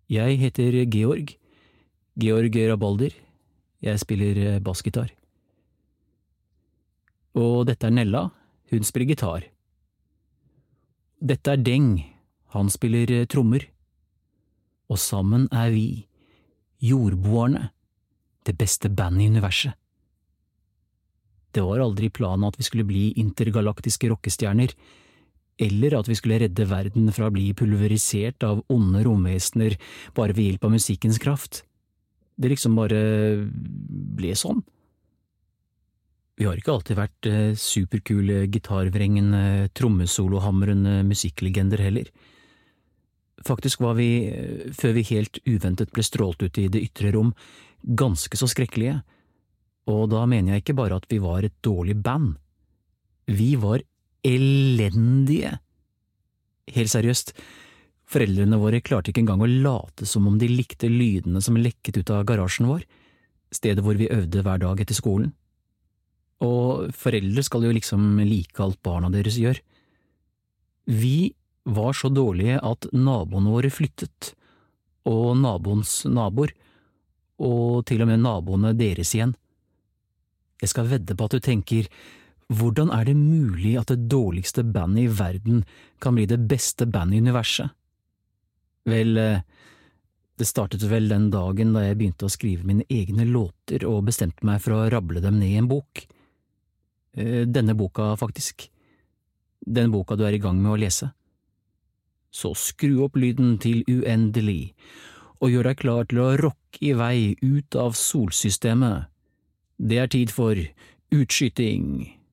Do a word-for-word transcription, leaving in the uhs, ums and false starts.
Jeg heter Georg, Georg Rabalder. Jeg spiller bassgitar. Og dette er Nella, hun spiller gitar. Dette er Deng, han spiller trommer. Og sammen er vi, jordboerne, det beste bandet i universet. Det var aldri planen at vi skulle bli intergalaktiske rockestjerner, eller at vi skulle redde verden fra å bli pulverisert av onde romvesener bare ved hjelp av musikkens kraft. Det liksom bare ble sånn. Vi har ikke alltid vært superkule, gitarvrengende, trommesolohamrende musikklegender heller. Faktisk var vi, før vi helt uventet ble strålt ut i det ytre rom, ganske så skrekkelige. Og da mener jeg ikke bare at vi var et dårlig band. Vi var elendige. Helt seriøst, foreldrene våre klarte ikke engang å late som om de likte lydene som lekket ut av garasjen vår, stedet hvor vi øvde hver dag etter skolen. Og foreldre skal jo liksom like alt barna deres gjør. Vi var så dårlige at naboene våre flyttet, og naboens naboer, og til og med naboene deres igjen. Jeg skal vedde på at du tenker, hvordan er det mulig at det dårligste bandet i verden kan bli det beste bandet i universet? Vel, det startet vel den dagen da jeg begynte å skrive mine egne låter og bestemte meg for å rable dem ned i en bok. Denne boka, faktisk. Den boka du er i gang med å lese. Så skru opp lyden til uendelig, og gjør deg klar til å rocke i vei ut av solsystemet. Det er tid for utskyting.